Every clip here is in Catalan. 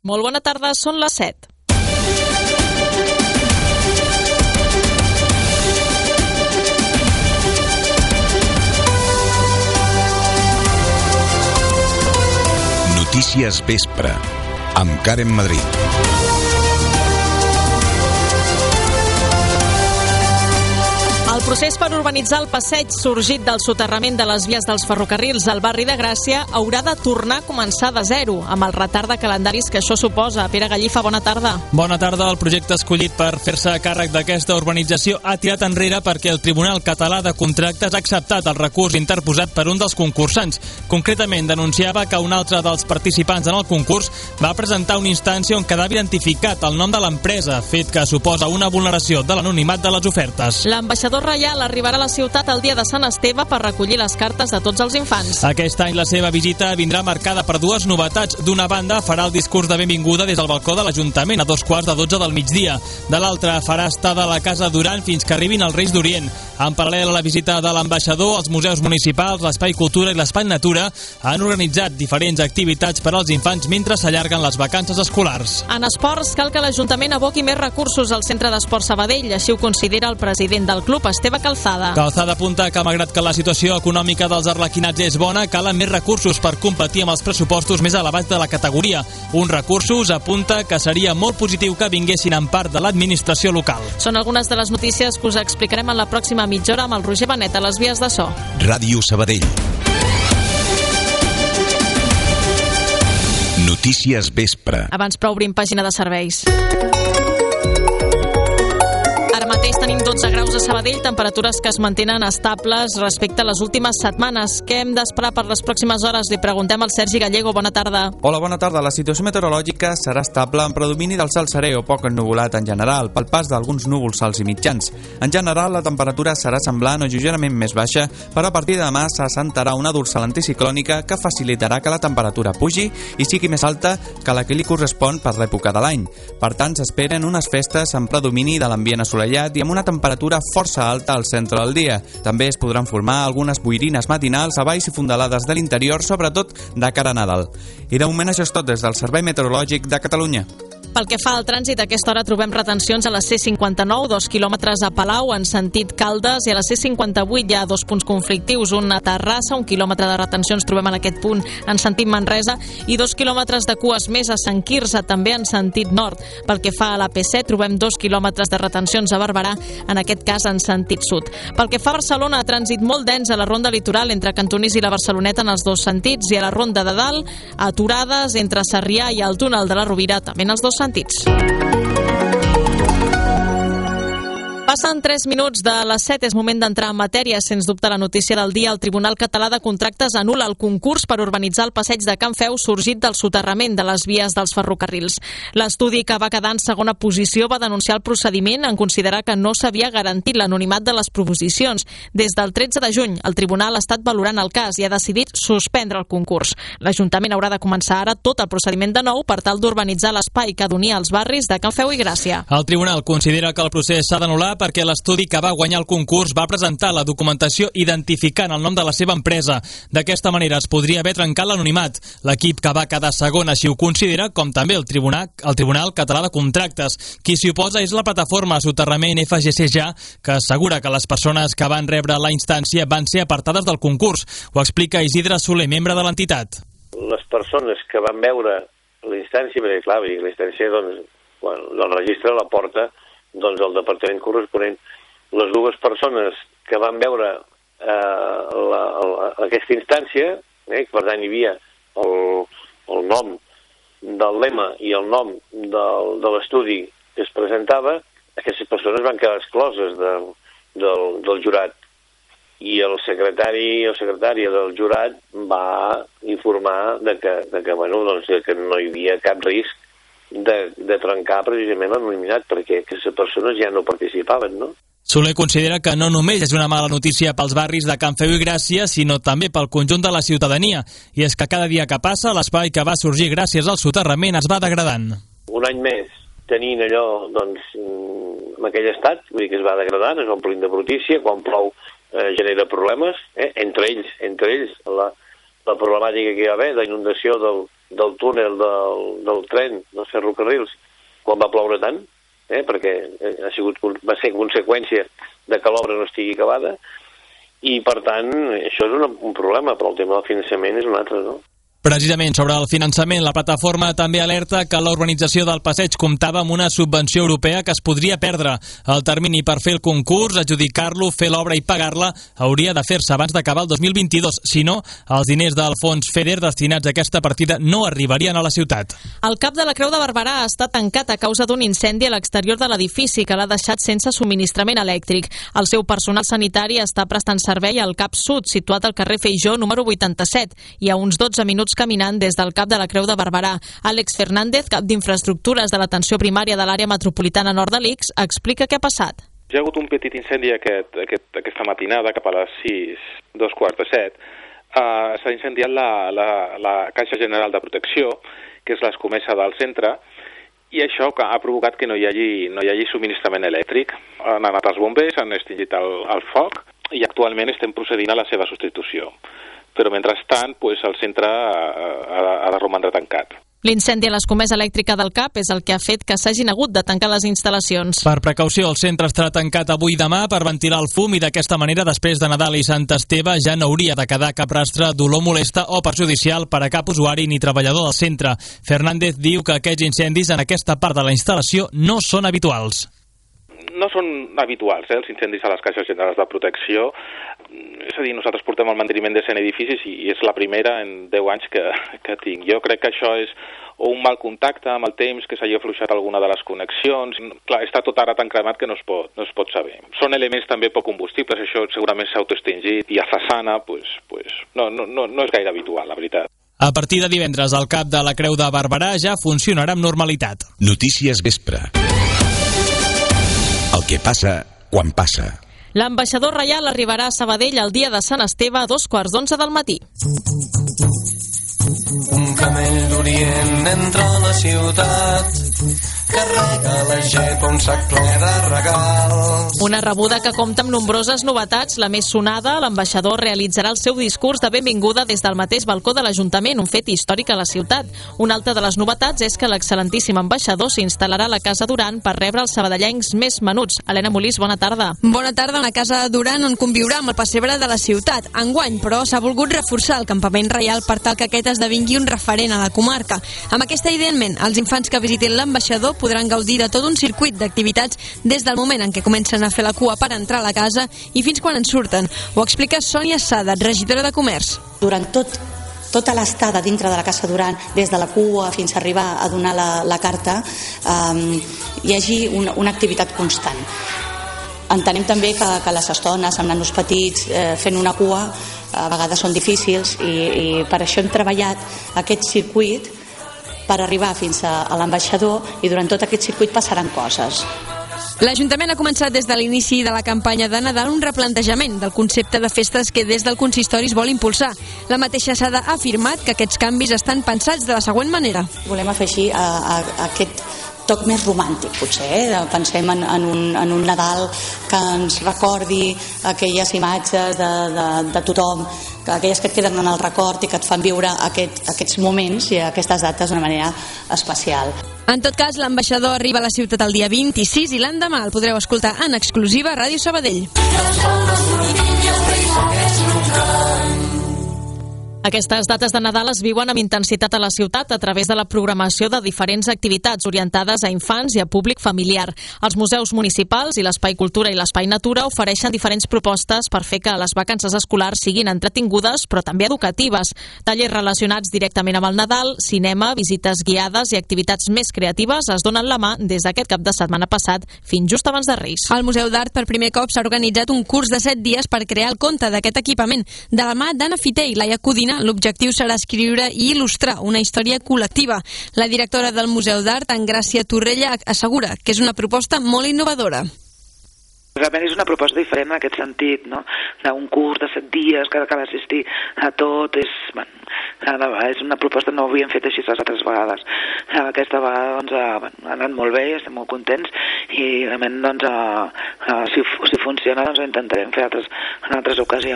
Molt bona tarda, són les 7. Notícies Vespre, amb Karen Madrid. El procés per urbanitzar el passeig sorgit del soterrament de les vies dels ferrocarrils al barri de Gràcia haurà de tornar a començar de zero, amb el retard de calendaris que això suposa. Pere Gallifa, bona tarda. Bona tarda. El projecte escollit per fer-se càrrec d'aquesta urbanització ha tirat enrere perquè el Tribunal Català de Contractes ha acceptat el recurs interposat per un dels concursants. Concretament, denunciava que un altre dels participants en el concurs va presentar una instància on quedava identificat el nom de l'empresa, fet que suposa una vulneració de l'anonimat de les ofertes. L'ambaixador reial arribarà a la ciutat el dia de Sant Esteve per recollir les cartes de tots els infants. Aquest any la seva visita vindrà marcada per dues novetats. D'una banda, farà el discurs de benvinguda des del balcó de l'Ajuntament a 2:15 del migdia. De l'altra, farà estada a la Casa Duran fins que arribin els Reis d'Orient. En paral·lel a la visita de l'ambaixador, els museus municipals, l'Espai Cultura i l'Espai Natura han organitzat diferents activitats per als infants mentre s'allarguen les vacances escolars. En esports, cal que l'Ajuntament aboqui més recursos al Centre d'Esport Sabadell, així ho considera el president del club, Esteve Calzada. Calzada apunta que, malgrat que la situació econòmica dels arlequinats és bona, calen més recursos per competir amb els pressupostos més elevats de la categoria. Uns recursos apunta que seria molt positiu que vinguessin en part de l'administració local. Són algunes de les notícies que us explicarem en la pròxima mitja hora amb el Roger Benet a les vies de so. Ràdio Sabadell. Notícies Vespre. Abans, però, obrim pàgina de serveis. Ara mateix tenim 12 graus a Sabadell, temperatures que es mantenen estables respecte a les últimes setmanes. Què hem d'esperar per les pròximes hores? Li preguntem al Sergi Gallego. Bona tarda. Hola, bona tarda. La situació meteorològica serà estable amb predomini del cel serè o poc ennuvolat en general, pel pas d'alguns núvols alts i mitjans. En general, la temperatura serà semblant o lleugerament més baixa, però a partir de demà s'assentarà una dorsal anticiclònica que facilitarà que la temperatura pugi i sigui més alta que la que li correspon per l'època de l'any. Per tant, s'esperen unes festes amb predomini de l'ambient assolellat i amb una temperatura força alta al centre del dia. També es podran formar algunes boirines matinals a valls i fondalades de l'interior, sobretot de cara a Nadal. I de moment això és tot des del Servei Meteorològic de Catalunya. Pel que fa al trànsit, a aquesta hora trobem retencions a la C59, 2 quilòmetres a Palau, en sentit Caldes, i a la C58 hi ha 2 punts conflictius, un a Terrassa, 1 quilòmetre de retencions trobem en aquest punt en sentit Manresa, i 2 quilòmetres de cues més a Sant Quirze, també en sentit nord. Pel que fa a la P7, trobem 2 quilòmetres de retencions a Barberà, en aquest cas en sentit sud. Pel que fa a Barcelona, trànsit molt dens a la ronda litoral entre Cantonís i la Barceloneta en els dos sentits, i a la ronda de dalt, aturades entre Sarrià i el túnel de la Rovira, també en els dos sentits. Passen 3 minuts de les 7, és moment d'entrar en matèria. Sens dubte, la notícia del dia: el Tribunal Català de Contractes anul·la el concurs per urbanitzar el passeig de Can Feu sorgit del soterrament de les vies dels ferrocarrils. L'estudi, que va quedar en segona posició, va denunciar el procediment en considerar que no s'havia garantit l'anonimat de les proposicions. Des del 13 de juny, el Tribunal ha estat valorant el cas i ha decidit suspendre el concurs. L'Ajuntament haurà de començar ara tot el procediment de nou per tal d'urbanitzar l'espai que d'unir els barris de Can Feu i Gràcia. El Tribunal considera que el procés s'ha d'anul·lar perquè l'estudi que va guanyar el concurs va presentar la documentació identificant el nom de la seva empresa. D'aquesta manera es podria haver trencat l'anonimat. L'equip que va quedar segon així ho considera, com també el Tribunal Català de Contractes. Qui s'hi oposa és la plataforma Soterrament FGC Ja, que assegura que les persones que van rebre la instància van ser apartades del concurs. Ho explica Isidre Soler, membre de l'entitat. Les persones que van veure la instància, perquè clar, la instància, doncs, quan el registre la porta el departament corresponent. Les dues persones que van veure aquesta instància, per tant hi havia el nom del lema i el nom de l'estudi que es presentava, aquestes persones van quedar excloses del jurat. I el secretari o secretària del jurat va informar que no hi havia cap risc de trencar precisament l'anonimitat, perquè aquestes persones ja no participaven, no? Soler considera que no només és una mala notícia pels barris de Can Feu i Gràcia, sinó també pel conjunt de la ciutadania. I és que cada dia que passa, l'espai que va sorgir gràcies al soterrament es va degradant. Un any més tenint allò, en aquell estat, vull dir que es va degradant, es va omplint de brutícia, quan plou genera problemes, entre ells la problemàtica que hi va haver d'inundació del túnel del tren, dels ferrocarrils, quan va ploure tant, perquè va ser conseqüència de que l'obra no estigui acabada, i per tant això és un problema, però el tema del finançament és un altre, no? Precisament sobre el finançament, la plataforma també alerta que l'urbanització del Passeig comptava amb una subvenció europea que es podria perdre. El termini per fer el concurs, adjudicar-lo, fer l'obra i pagar-la hauria de fer-se abans d'acabar el 2022. Si no, els diners del fons FEDER destinats a aquesta partida no arribarien a la ciutat. El CAP de la Creu de Barberà està tancat a causa d'un incendi a l'exterior de l'edifici que l'ha deixat sense subministrament elèctric. El seu personal sanitari està prestant servei al CAP Sud, situat al carrer Feijó número 87, i a uns 12 minuts caminant des del CAP de la Creu de Barberà. Àlex Fernández, cap d'Infraestructures de l'Atenció Primària de l'Àrea Metropolitana Nord de l'ICS, explica què ha passat. Hi ha hagut un petit incendi aquesta matinada, cap a les 6, 2:45. S'ha incendiat la Caixa General de Protecció, que és l'escomesa del centre, i això ha provocat que no hi hagi subministrament elèctric. Han anat els bombers, han extingit el foc, i actualment estem procedint a la seva substitució. Però mentrestant el centre ha de romandre tancat. L'incendi a l'escomesa elèctrica del CAP és el que ha fet que s'hagin hagut de tancar les instal·lacions. Per precaució, el centre estarà tancat avui i demà per ventilar el fum i d'aquesta manera, després de Nadal i Sant Esteve, ja no hauria de quedar cap rastre d'olor molesta o perjudicial per a cap usuari ni treballador del centre. Fernández diu que aquests incendis en aquesta part de la instal·lació no són habituals. No són habituals, els incendis a les caixes generals de protecció. És a dir, nosaltres portem el manteniment de 100 edificis i és la primera en 10 anys que tinc. Jo crec que això és o un mal contacte amb el temps, que s'hagi afluixat alguna de les connexions. Clar, està tot ara tan cremat que no es pot saber. Són elements també poc combustibles, això segurament s'ha autoextingit, i a façana no és gaire habitual, la veritat. A partir de divendres, el CAP de la Creu de Barberà ja funcionarà amb normalitat. Notícies vespre. El que passa quan passa. L'ambaixador reial arribarà a Sabadell el dia de Sant Esteve a 2:15 del matí. Un camell d'Orient entra a la ciutat, carrega la gepa un sac ple de regals. Una rebuda que compta amb nombroses novetats. La més sonada, l'ambaixador realitzarà el seu discurs de benvinguda des del mateix balcó de l'Ajuntament, un fet històric a la ciutat. Una altra de les novetats és que l'excel·lentíssim ambaixador s'instal·larà a la Casa Duran per rebre els sabadellencs més menuts. Helena Molís, bona tarda. Bona tarda. A la Casa Duran, on conviurà amb el pessebre de la ciutat. Enguany, però, s'ha volgut reforçar el campament reial per tal que aquest esdevingui un referent a la comarca. Amb aquesta idea en ment, els infants que visitin l'ambaixador podran gaudir de tot un circuit d'activitats des del moment en què comencen a fer la cua per entrar a la casa i fins quan en surten. Ho explica Sònia Sada, regidora de Comerç. Durant tota l'estada dintre de la Casa Duran, des de la cua fins a arribar a donar la carta, hi hagi una activitat constant. Entenem també que les estones amb nanos petits fent una cua a vegades són difícils i per això hem treballat aquest circuit per arribar fins a l'ambaixador, i durant tot aquest circuit passaran coses. L'Ajuntament ha començat des de l'inici de la campanya de Nadal un replantejament del concepte de festes que des del consistori es vol impulsar. La mateixa Sada ha afirmat que aquests canvis estan pensats de la següent manera. Volem afegir aquest toc més romàntic, potser. Pensem en un Nadal que ens recordi aquelles imatges de tothom, aquelles que et queden en el record i que et fan viure aquests moments i aquestes dates d'una manera especial. En tot cas, l'ambaixador arriba a la ciutat el dia 26 i l'endemà el podreu escoltar en exclusiva a Ràdio Sabadell. Aquestes dates de Nadal es viuen amb intensitat a la ciutat a través de la programació de diferents activitats orientades a infants i a públic familiar. Els museus municipals i l'Espai Cultura i l'Espai Natura ofereixen diferents propostes per fer que les vacances escolars siguin entretingudes però també educatives. Tallers relacionats directament amb el Nadal, cinema, visites guiades i activitats més creatives es donen la mà des d'aquest cap de setmana passat fins just abans de Reis. Al Museu d'Art per primer cop s'ha organitzat un curs de 7 dies per crear el conte d'aquest equipament. De la mà d'Anna Fiter i Laia Codina, l'objectiu serà escriure i il·lustrar una història col·lectiva. La directora del Museu d'Art, Engràcia Torrella, assegura que és una proposta molt innovadora. Realment és una proposta diferent en aquest sentit, no? Un curs de 7 dies que cal assistir a tot, és una proposta que no ho havíem fet així les altres vegades. Aquesta vegada ha anat molt bé, estem molt contents i realment si funciona ho intentarem fer en altres ocasions.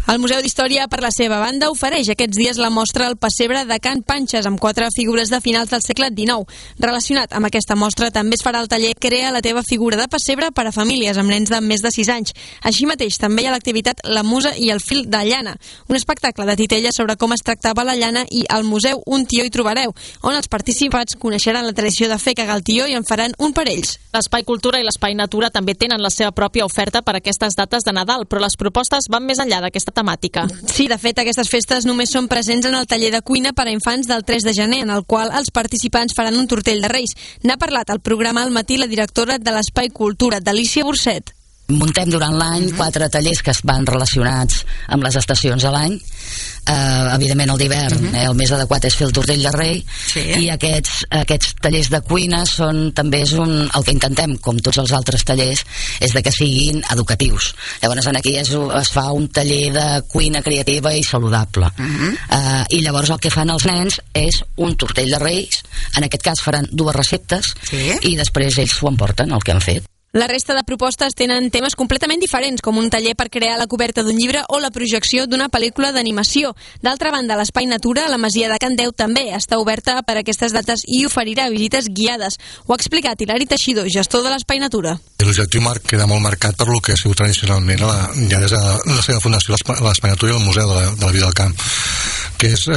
El Museu d'Història, per la seva banda, ofereix aquests dies la mostra El pessebre de Can Panxes, amb 4 figures de finals del segle XIX. Relacionat amb aquesta mostra també es farà el taller Crea la teva figura de pessebre per a famílies amb nens de més de 6 anys. Així mateix, també hi ha l'activitat La musa i el fil de llana, un espectacle de titelles sobre com es tractava la llana, i al museu Un tió hi trobareu, on els participants coneixeran la tradició de fer cagar el tió i en faran un per ells. L'Espai Cultura i l'Espai Natura també tenen la seva pròpia oferta per a aquestes dates de Nadal, però les propostes van més enllà d'aquesta temàtica. Sí, de fet, aquestes festes només són presents en el taller de cuina per a infants del 3 de gener, en el qual els participants faran un tortell de Reis. N'ha parlat al programa al matí la directora de l'Espai Cultura, Delícia Burcet. Muntem durant l'any 4 tallers que van relacionats amb les estacions de l'any. Evidentment el d'hivern, el més adequat és fer el tortell de rei, i aquests tallers de cuina també és el que intentem, com tots els altres tallers, és de que siguin educatius. Llavors aquí es fa un taller de cuina creativa i saludable, i llavors el que fan els nens és un tortell de reis. En aquest cas faran 2 receptes i després ells s'ho emporten, el que han fet. La resta de propostes tenen temes completament diferents, com un taller per crear la coberta d'un llibre o la projecció d'una pel·lícula d'animació. D'altra banda, l'Espai Natura, a la Masia de Can Deu, també està oberta per aquestes dates i oferirà visites guiades. Ho ha explicat Hilari Teixidor, gestor de l'Espai Natura. L'objectiu queda molt marcat per lo que ha sigut tradicionalment, ja des de la seva fundació, l'Espai Natura i el Museu de la Vida del Camp, que és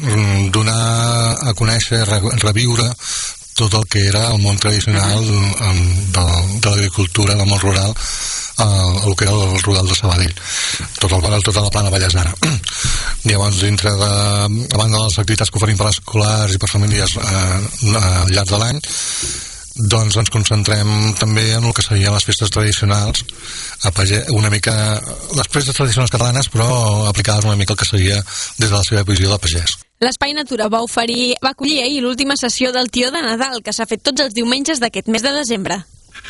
donar a conèixer, reviure tot el que era el món tradicional de l'agricultura, del món rural, el que era el rural de Sabadell, tota la plana Vallèsara. Llavors, a banda de les activitats que oferim per escolars i per famílies al llarg de l'any, doncs ens concentrem també en el que serien les festes tradicionals, una mica les festes tradicionals catalanes, però aplicades una mica el que seria des de la seva visió de pagès. L'Espai Natura va acollir ahir l'última sessió del Tió de Nadal, que s'ha fet tots els diumenges d'aquest mes de desembre.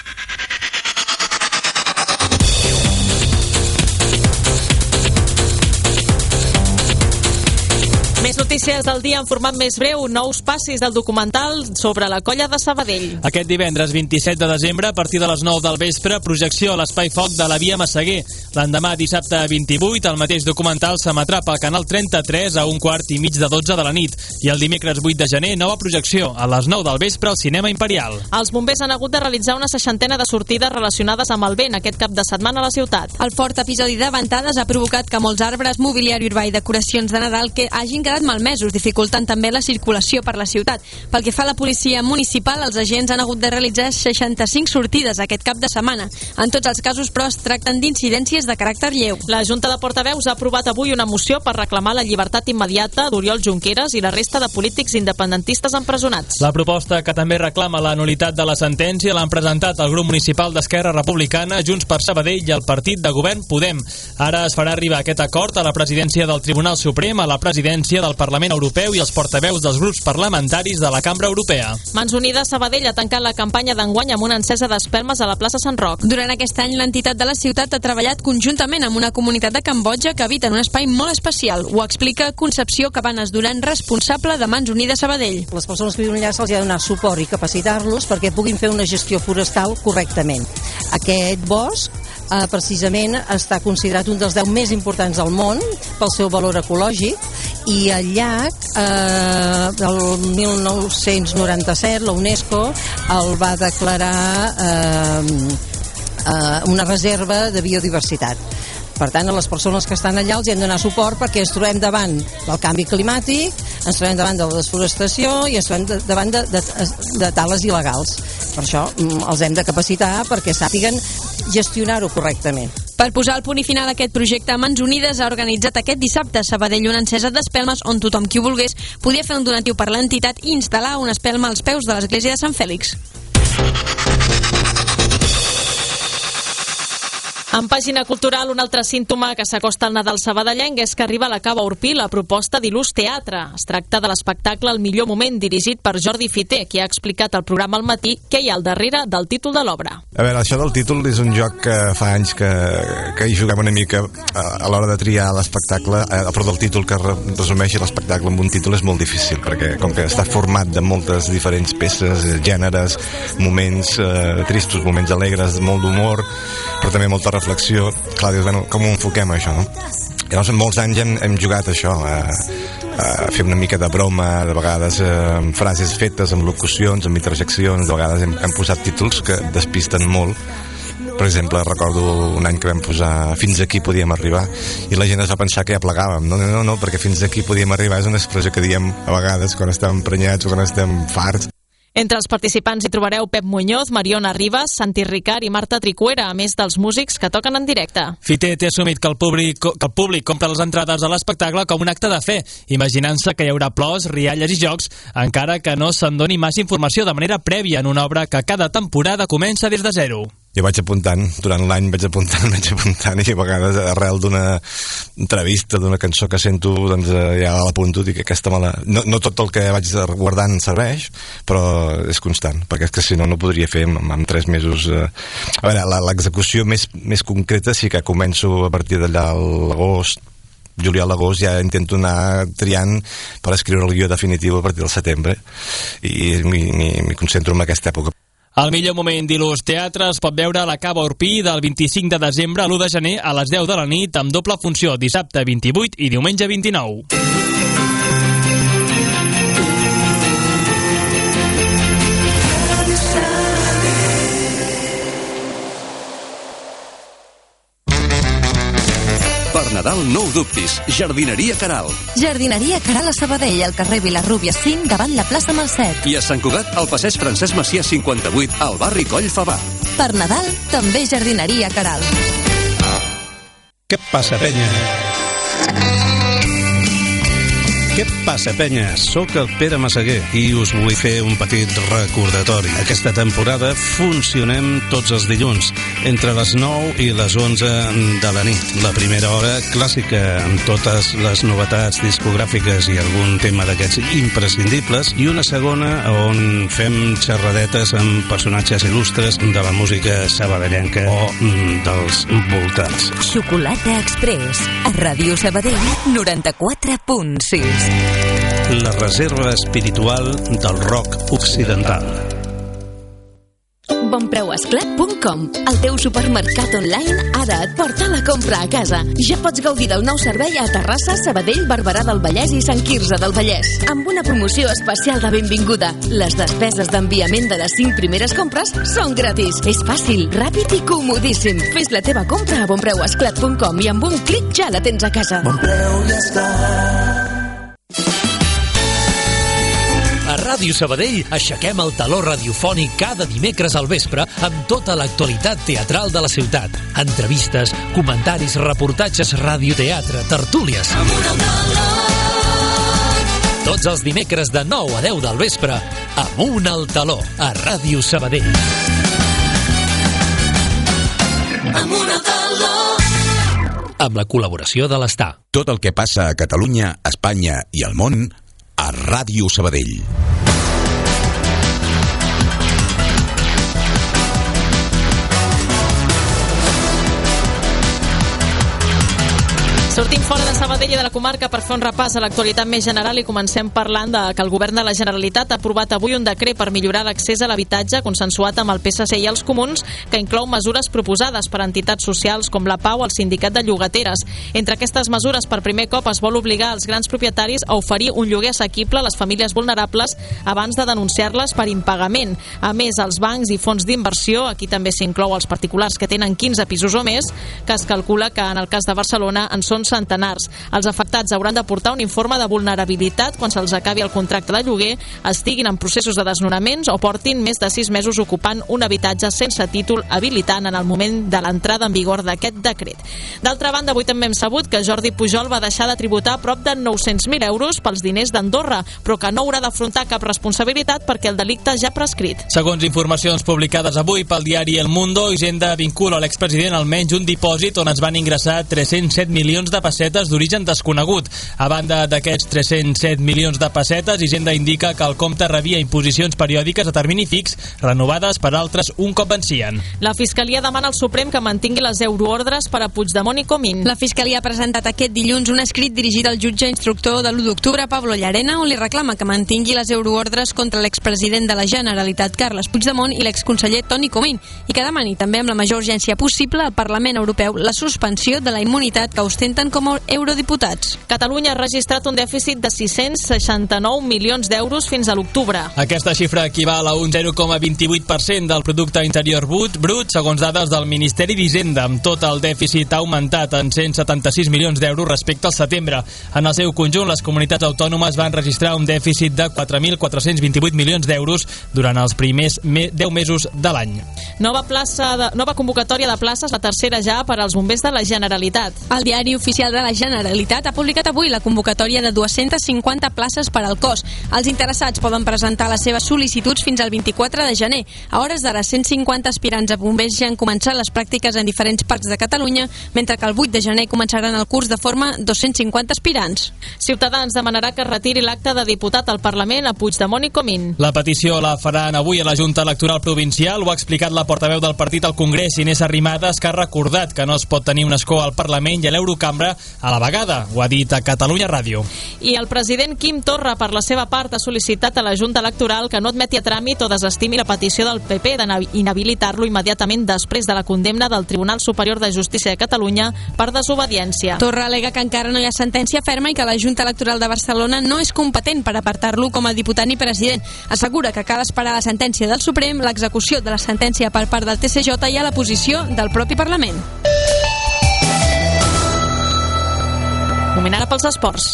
Més notícies del dia en format més breu, nous passis del documental sobre la colla de Sabadell. Aquest divendres 27 de desembre, a partir de les 9 del vespre, projecció a l'Espai Foc de la Via Massaguer. L'endemà, dissabte 28, el mateix documental s'emetrà pel canal 33 a 1:15 de la nit. I el dimecres 8 de gener, nova projecció, a les 9 del vespre al Cinema Imperial. Els bombers han hagut de realitzar una 60ena de sortides relacionades amb el vent aquest cap de setmana a la ciutat. El fort episodi de ventades ha provocat que molts arbres, mobiliari urbà i decoracions de Nadal que hagin quedat malmesos, dificultant també la circulació per la ciutat. Pel que fa a la policia municipal, els agents han hagut de realitzar 65 sortides aquest cap de setmana. En tots els casos, però, es tracten d'incidències de caràcter lleu. La Junta de Portaveus ha aprovat avui una moció per reclamar la llibertat immediata d'Oriol Junqueras i la resta de polítics independentistes empresonats. La proposta, que també reclama la nul·litat de la sentència, l'han presentat el grup municipal d'Esquerra Republicana, Junts per Sabadell i el partit de govern Podem. Ara es farà arribar aquest acord a la presidència del Tribunal Suprem, a la presidència del Parlament Europeu i els portaveus dels grups parlamentaris de la Cambra Europea. Mans Unides Sabadell ha tancat la campanya d'enguany amb una encesa d'espelmes a la plaça Sant Roc. Durant aquest any, l'entitat de la ciutat ha treballat conjuntament amb una comunitat de Cambodja que habita en un espai molt especial. Ho explica Concepció Cabanes Duran, responsable de Mans Unides Sabadell. Les persones que viuen allà se'ls ha de donar suport i capacitar-los perquè puguin fer una gestió forestal correctament. Aquest bosc precisament està considerat un dels 10 més importants del món pel seu valor ecològic, i el llac del 1997 la UNESCO el va declarar una reserva de biodiversitat. Per tant, a les persones que estan allà els hem de donar suport perquè ens trobem davant del canvi climàtic, ens trobem davant de la desforestació i ens trobem davant de tales il·legals. Per això els hem de capacitar perquè sàpiguen gestionar-ho correctament. Per posar el punt i final a aquest projecte, Mans Unides ha organitzat aquest dissabte a Sabadell una encesa d'espelmes on tothom qui ho volgués podia fer un donatiu per l'entitat i instal·lar una espelma als peus de l'església de Sant Fèlix. En pàgina cultural, un altre símptoma que s'acosta al Nadal sabadellenc és que arriba a la Cava Orpí la proposta d'Il·lus Teatre. Es tracta de l'espectacle El millor moment, dirigit per Jordi Fiter, qui ha explicat al programa al matí què hi ha al darrere del títol de l'obra. A veure, això del títol és un joc que fa anys que hi juguem una mica a l'hora de triar l'espectacle, però del títol que resumeixi l'espectacle amb un títol és molt difícil, perquè com que està format de moltes diferents peces, gèneres, moments tristos, moments alegres, molt d'humor, però també molta reflexió, clar, dius, bueno, com ho enfoquem això, no? llavors molts anys hem jugat això, a fer una mica de broma, de vegades amb frases fetes, amb locucions, amb interjeccions, de vegades hem posat títols que despisten molt. Per exemple, recordo un any que vam posar Fins aquí podíem arribar, i la gent es va pensar que ja plegàvem. No, perquè fins aquí podíem arribar és una expressió que diem a vegades quan estem emprenyats o quan estem farts. Entre els participants hi trobareu Pep Muñoz, Mariona Ribas, Santi Ricard i Marta Tricuera, a més dels músics que toquen en directe. Fiter té assumit que el públic compra les entrades a l'espectacle com un acte de fe, imaginant-se que hi haurà plors, rialles i jocs, encara que no se'n doni massa informació de manera prèvia en una obra que cada temporada comença des de zero. Jo vaig apuntant, durant l'any vaig apuntant, i a vegades arrel d'una entrevista, d'una cançó que sento, doncs ja l'apunto, dic que aquesta no tot el que vaig guardant serveix, però és constant, perquè és que si no podria fer en 3 mesos. A veure, l'execució més concreta sí que començo a partir d'allà a l'agost, juliol-agost, ja intento anar triant per escriure el guió definitiu a partir del setembre, i m'hi concentro en aquesta època. El millor moment d'Il·lus Teatre es pot veure a la Cava Orpí del 25 de desembre a l'1 de gener a les 10 de la nit, amb doble funció dissabte 28 i diumenge 29. Nadal no ho dubtis. Jardineria Caral. Jardineria Caral a Sabadell, al carrer Vilarrúbies 5, davant la plaça Mercet. I a Sant Cugat, al passeig Francesc Macià 58, al barri Coll Favà. Per Nadal, també Jardineria Caral. Què passa, penya? Què passa, penya? Soc el Pere Massaguer i us vull fer un petit recordatori. Aquesta temporada funcionem tots els dilluns, entre les 9 i les 11 de la nit. La primera hora clàssica, amb totes les novetats discogràfiques i algun tema d'aquests imprescindibles, i una segona on fem xerradetes amb personatges il·lustres de la música sabadellenca o dels voltants. Xocolata Express, a Ràdio Sabadell 94.6. La reserva espiritual del rock occidental. Bonpreuesclat.com, el teu supermercat online, ara et porta la compra a casa. Ja pots gaudir del nou servei a Terrassa, Sabadell, Barberà del Vallès i Sant Quirze del Vallès, amb una promoció especial de benvinguda. Les despeses d'enviament de les 5 primeres compres són gratis. És fàcil, ràpid i comodíssim. Fes la teva compra a bonpreuesclat.com i amb un clic ja la tens a casa. Bonpreu i Esclat. A Ràdio Sabadell aixequem el taló radiofònic cada dimecres al vespre amb tota l'actualitat teatral de la ciutat. Entrevistes, comentaris, reportatges, radioteatre, tertúlies. Tots els dimecres de 9 a 10 del vespre, Amunt al taló, a Ràdio Sabadell. Amunt al taló. Amb la col·laboració de l'Estar. Tot el que passa a Catalunya, Espanya i al món a Ràdio Sabadell. Sortim fora de Sabadell i de la comarca per fer un repàs a l'actualitat més general i comencem parlant de que el govern de la Generalitat ha aprovat avui un decret per millorar l'accés a l'habitatge consensuat amb el PSC i els comuns, que inclou mesures proposades per entitats socials com la Pau o el Sindicat de Llogateres. Entre aquestes mesures, per primer cop es vol obligar els grans propietaris a oferir un lloguer assequible a les famílies vulnerables abans de denunciar-les per impagament. A més, els bancs i fons d'inversió, aquí també s'inclou els particulars que tenen 15 pisos o més, que es calcula que en el cas de Barcelona en són centenars. Els afectats hauran de portar un informe de vulnerabilitat quan se'ls acabi el contracte de lloguer, estiguin en processos de desnonaments o portin més de 6 mesos ocupant un habitatge sense títol habilitant en el moment de l'entrada en vigor d'aquest decret. D'altra banda, avui també hem sabut que Jordi Pujol va deixar de tributar prop de 900.000 euros pels diners d'Andorra, però que no haurà d'afrontar cap responsabilitat perquè el delicte ja ha prescrit. Segons informacions publicades avui pel diari El Mundo, Hisenda vincula a l'expresident almenys un dipòsit on es van ingressar 307 milions de pessetes d'origen desconegut. A banda d'aquests 307 milions de pessetes, Hisenda indica que el compte rebia imposicions periòdiques a termini fix, renovades per altres un cop vencien. La Fiscalia demana al Suprem que mantingui les euroordres per a Puigdemont i Comín. La Fiscalia ha presentat aquest dilluns un escrit dirigit al jutge instructor de l'1 d'octubre, Pablo Llarena, on li reclama que mantingui les euroordres contra l'expresident de la Generalitat, Carles Puigdemont, i l'exconseller Toni Comín, i que demani també amb la major urgència possible al Parlament Europeu la suspensió de la immunitat que ostenten com a eurodiputats. Catalunya ha registrat un dèficit de 669 milions d'euros fins a l'octubre. Aquesta xifra equival a un 0,28% del producte interior brut, segons dades del Ministeri d'Hisenda. Amb tot, el dèficit ha augmentat en 176 milions d'euros respecte al setembre. En el seu conjunt, les comunitats autònomes van registrar un dèficit de 4.428 milions d'euros durant els primers 10 mesos de l'any. Nova convocatòria de places, la tercera ja per als bombers de la Generalitat. El Diari Oficial de la Generalitat ha publicat avui la convocatòria de 250 places per al cos. Els interessats poden presentar les seves sol·licituds fins al 24 de gener. A hores d'ara, 150 aspirants a bombers ja han començat les pràctiques en diferents parcs de Catalunya, mentre que el 8 de gener començaran el curs de forma 250 aspirants. Ciutadans demanarà que retiri l'acte de diputat al Parlament a Puigdemont i Comín. La petició la faran avui a la Junta Electoral Provincial. Ho ha explicat la portaveu del partit al Congrés, Inés Arrimadas, que ha recordat que no es pot tenir un escó al Parlament i a l'Eurocambra a la vegada. Ho ha dit a Catalunya Ràdio. I el president Quim Torra, per la seva part, ha sol·licitat a la Junta Electoral que no admeti a tràmit o desestimi la petició del PP d'inhabilitar-lo immediatament després de la condemna del Tribunal Superior de Justícia de Catalunya per desobediència. Torra al·lega que encara no hi ha sentència ferma i que la Junta Electoral de Barcelona no és competent per apartar-lo com a diputat ni president. Assegura que cal esperar la sentència del Suprem, l'execució de la sentència per part del TSJ i a la posició del propi Parlament. Moment ara pels esports.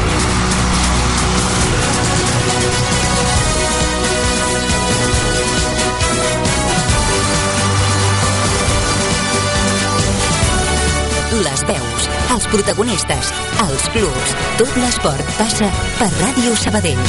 Les veus, els protagonistes, els clubs, tot l'esport passa per Ràdio Sabadell.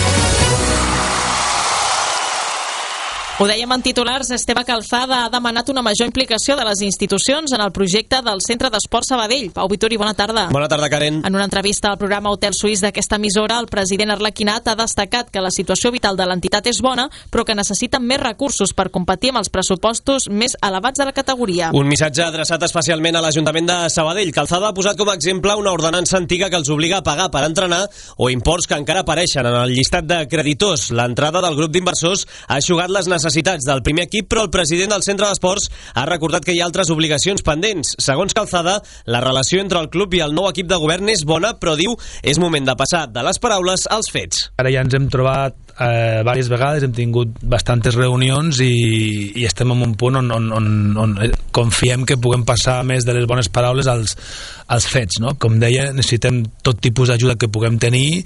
Ho dèiem en titulars, Esteve Calzada ha demanat una major implicació de les institucions en el projecte del Centre d'Esport Sabadell. Pau Vituri, bona tarda. Bona tarda, Karen. En una entrevista al programa Hotel Suís d'aquesta emissora, el president Arlequinat ha destacat que la situació vital de l'entitat és bona, però que necessiten més recursos per competir amb els pressupostos més elevats de la categoria. Un missatge adreçat especialment a l'Ajuntament de Sabadell. Calzada ha posat com a exemple una ordenança antiga que els obliga a pagar per entrenar o imports que encara apareixen en el llistat de creditors. L'entrada del grup d'inversors ha eixugat les necessitats del primer equip, però el president del Centre d'Esports ha recordat que hi ha altres obligacions pendents. Segons Calzada, la relació entre el club i el nou equip de govern és bona, però diu és moment de passar de les paraules als fets. Ara ja ens hem trobat diverses vegades, hem tingut bastantes reunions i estem en un punt on confiem que puguem passar més de les bones paraules als fets, no? Com deia, necessitem tot tipus d'ajuda que puguem tenir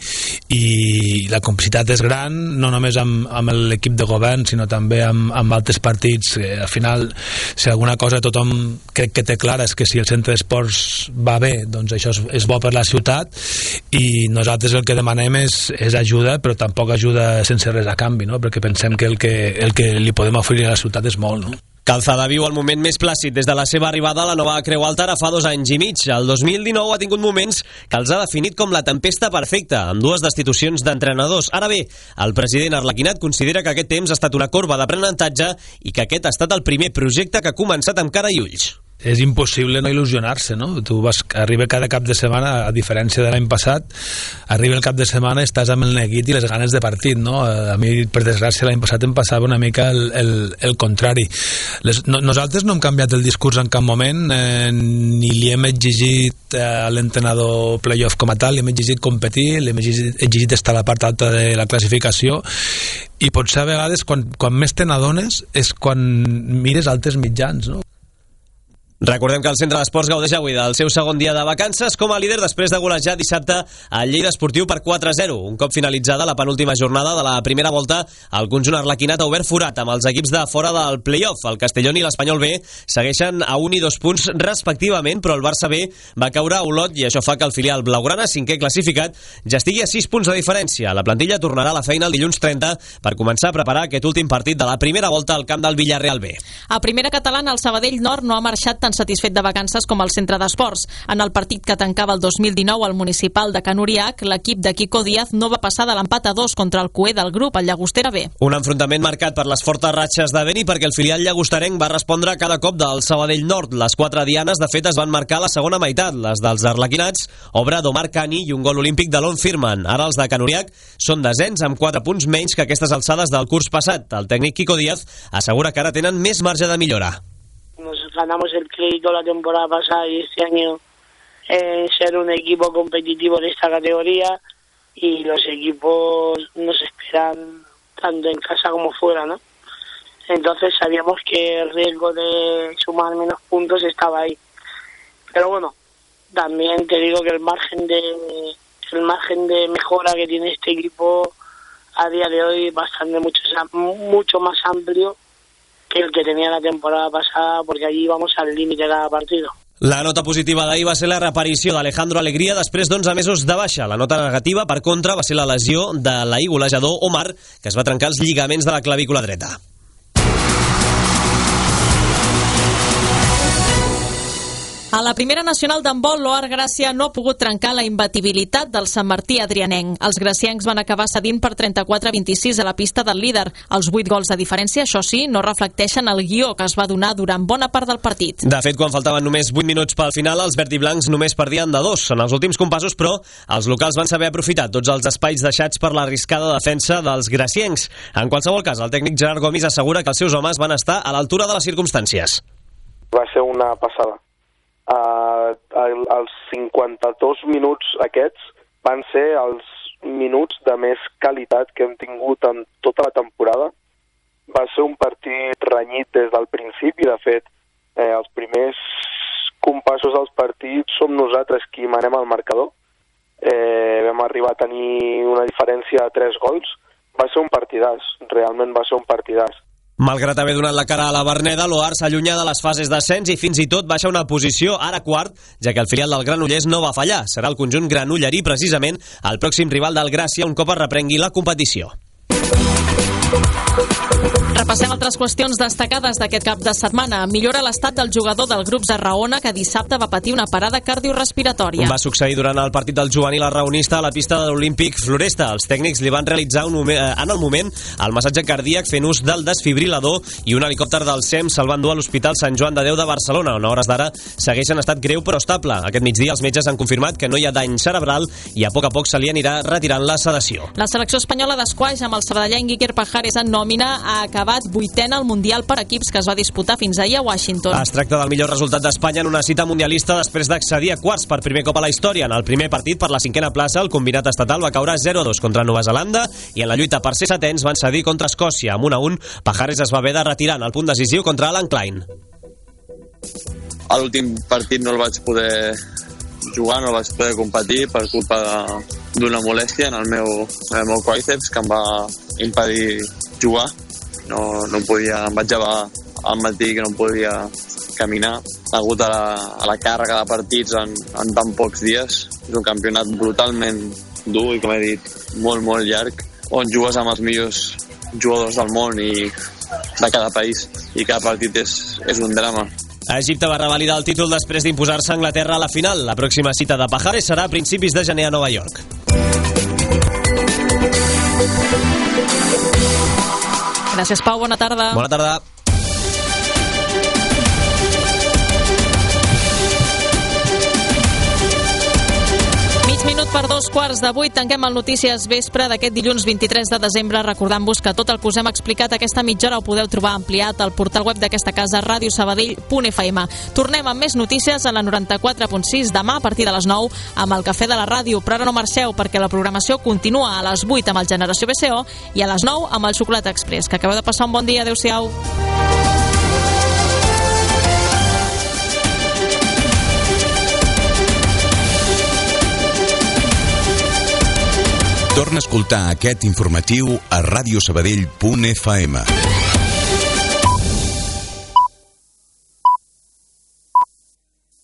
i la complicitat és gran, no només amb l'equip de govern, sinó també amb altres partits. Al final, si alguna cosa tothom crec que té clara és que si el centre d'esports va bé, doncs això és bo per la ciutat i nosaltres el que demanem és ajuda, però tampoc ajuda sense res a canvi, no? Perquè pensem que el que li podem oferir a la ciutat és molt, no? Calzada viu el moment més plàcid des de la seva arribada a la nova Creu Alta ara fa 2 anys i mig. El 2019 ha tingut moments que els ha definit com la tempesta perfecta, amb 2 destitucions d'entrenadors. Ara bé, el president Arlequinat considera que aquest temps ha estat una corba d'aprenentatge i que aquest ha estat el primer projecte que ha començat amb cara i ulls. És impossible no il·lusionar-se, no? Arriba cada cap de setmana, a diferència de l'any passat, arriba el cap de setmana i estàs amb el neguit i les ganes de partit, no? A mi, per desgràcia, l'any passat em passava una mica el contrari. Nosaltres no hem canviat el discurs en cap moment, ni li hem exigit a l'entrenador playoff com a tal, li hem exigit competir, li hem exigit estar a la part alta de la classificació i potser a vegades quan més te n'adones és quan mires altres mitjans, no? Recordem que el Centre d'Esports gaudeix avui del seu segon dia de vacances com a líder després de golejar dissabte al Lleida Esportiu per 4-0. Un cop finalitzada la penúltima jornada de la primera volta, el conjunt arlequinat ha obert forat amb els equips de fora del play-off. El Castellón i l'Espanyol B segueixen a 1 i 2 punts respectivament, però el Barça B va caure a Olot i això fa que el filial blaugrana, 5è classificat, ja estigui a 6 punts de diferència. La plantilla tornarà a la feina el dilluns 30 per començar a preparar aquest últim partit de la primera volta al camp del Villarreal B. A primera catalana, el Sabadell Nord no ha marxat tan satisfet de vacances com el Centre d'Esports. En el partit que tancava el 2019 al municipal de Can Uriac, l'equip de Quico Díaz no va passar de l'empat a 2 contra el cué del grup, el Llagostera B. Un enfrontament marcat per les fortes ratxes de Beni perquè el filial llagosterenc va respondre a cada cop del Sabadell Nord. Les 4 dianes, de fet, es van marcar a la segona meitat. Les dels arlequinats, obra d'Omar Cani i un gol olímpic de Lon Firman. Ara els de Can Uriac són desens amb 4 punts menys que aquestes alçades del curs passat. El tècnic Quico Díaz assegura que ara tenen més marge de millora. Nos ganamos el crédito la temporada pasada y este año ser un equipo competitivo de esta categoría y los equipos nos esperan tanto en casa como fuera, ¿no? Entonces sabíamos que el riesgo de sumar menos puntos estaba ahí. Pero bueno, también te digo que el margen de mejora que tiene este equipo a día de hoy es mucho más amplio que el que tenía la temporada pasada, porque allí íbamos al límite cada partido. La nota positiva d'ahir va ser la reaparició d'Alejandro Alegría després d'11 mesos de baixa. La nota negativa, per contra, va ser la lesió de l'ahir golejador Omar, que es va trencar els lligaments de la clavícula dreta. A la primera nacional d'handbol, l'Oar Gràcia no ha pogut trencar la imbatibilitat del Sant Martí adrianenc. Els graciencs van acabar cedint per 34-26 a la pista del líder. Els 8 gols de diferència, això sí, no reflecteixen el guió que es va donar durant bona part del partit. De fet, quan faltaven només 8 minuts pel final, els verd i blancs només perdien de 2. En els últims compassos, però, els locals van saber aprofitar tots els espais deixats per l'arriscada defensa dels graciencs. En qualsevol cas, el tècnic Gerard Gomis assegura que els seus homes van estar a l'altura de les circumstàncies. Va ser una passada. Els 52 minuts aquests van ser els minuts de més qualitat que hem tingut en tota la temporada. Va ser un partit renyit des del principi. De fet, els primers compassos dels partits som nosaltres qui manem el marcador. Vam arribar a tenir una diferència de 3 gols. Va ser un partidàs, realment va ser un partidàs. Malgrat haver donat la cara a la Verneda, l'Oar s'allunya de les fases d'ascens i fins i tot baixa una posició, ara quart, ja que el filial del Granollers no va fallar. Serà el conjunt granollerí, precisament, el pròxim rival del Gràcia un cop es reprengui la competició. Repassem altres qüestions destacades d'aquest cap de setmana. Millora l'estat del jugador del grup Zarraona, que dissabte va patir una parada cardiorespiratòria. Va succeir durant el partit del juvenil arraonista a la pista de l'Olímpic Floresta. Els tècnics li van realitzar en el moment el massatge cardíac fent ús del desfibrilador i un helicòpter del SEM se'l van dur a l'Hospital Sant Joan de Déu de Barcelona, on a hores d'ara segueix en estat greu però estable. Aquest migdia els metges han confirmat que no hi ha dany cerebral i a poc se li anirà retirant la sedació. La selecció espanyola d'esquaix amb el sabadellenc Iker Pajares en nòmina ha acabat 8è al Mundial per equips que es va disputar fins ahir a Washington. Es tracta del millor resultat d'Espanya en una cita mundialista després d'accedir a quarts per primer cop a la història. En el primer partit per la 5a plaça, el combinat estatal va caure 0-2 contra Nova Zelanda i en la lluita per ser setens van cedir contra Escòcia amb 1-1. Pajares es va haver de retirar en el punt decisiu contra Alan Klein. A l'últim partit no el vaig poder jugar, no el vaig poder competir per culpa d'una molèstia en el meu quàdriceps que em va impedir jugar. No podia, em vaig llevar al matí que no podia caminar degut a la càrrega de partits en tan pocs dies. És un campionat brutalment dur i, com he dit, molt, molt llarg, on jugues amb els millors jugadors del món i de cada país, i cada partit és un drama. Egipte va revalidar el títol després d'imposar-se a Anglaterra a la final. La pròxima cita de Pajares serà a principis de gener a Nova York. Gràcies, Pau. Bona tarda. Bona tarda. Minut per 2:15. Tanquem el Notícies Vespre d'aquest dilluns 23 de desembre, recordant-vos que tot el que us hem explicat aquesta mitja hora ho podeu trobar ampliat al portal web d'aquesta casa, radiosabadell.fm. Tornem amb més notícies a la 94.6 demà a partir de les 9 amb el Cafè de la Ràdio, però ara no marxeu perquè la programació continua a les 8 amb el Generació BCO i a les 9 amb el Xocolata Express. Que acabeu de passar un bon dia. Adéu-siau. Torna a escoltar aquest informatiu a radiosabadell.fm.